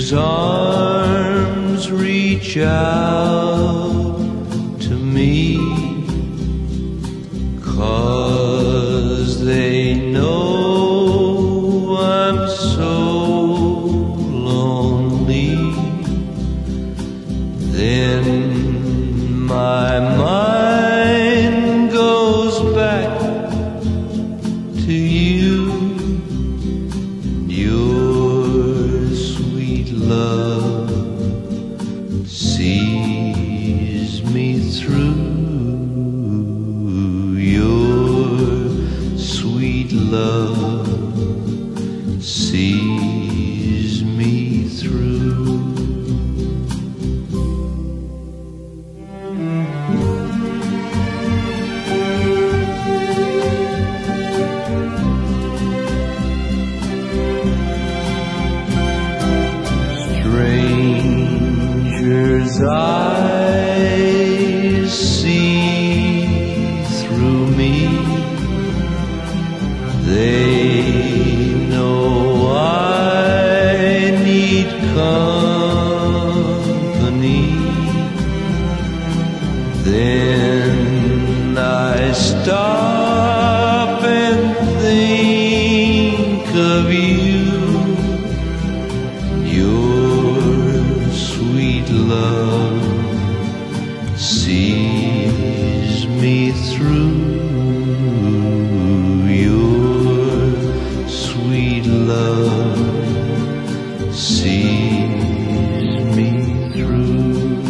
Strangers' arms reach out to me, 'cause they know I'm so lonely. Then my mind goes back to you, your sweet love sees me through. Your sweet love sees me through. Strangers' eyes see through me. They know I need company. Then I stop and think of you. Your sweet love sees me through. Your sweet love sees me through.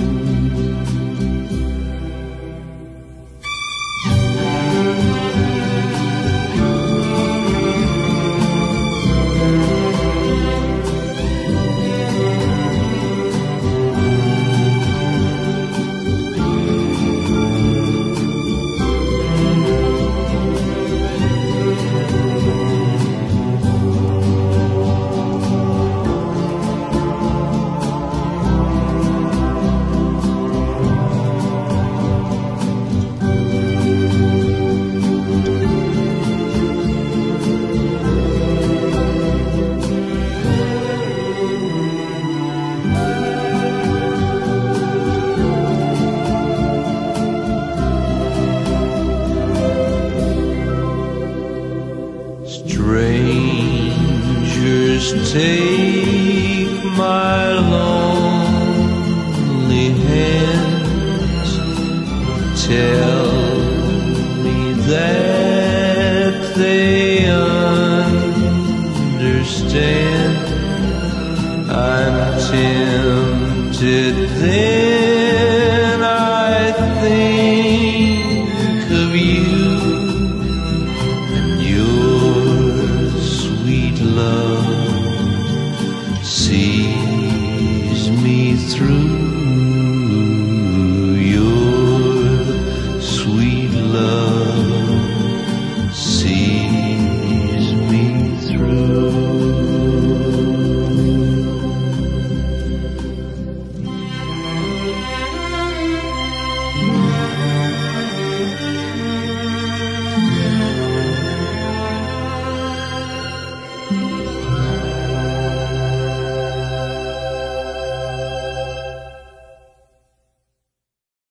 Strangers take my lonely hands, tell me that they understand. I'm tempted then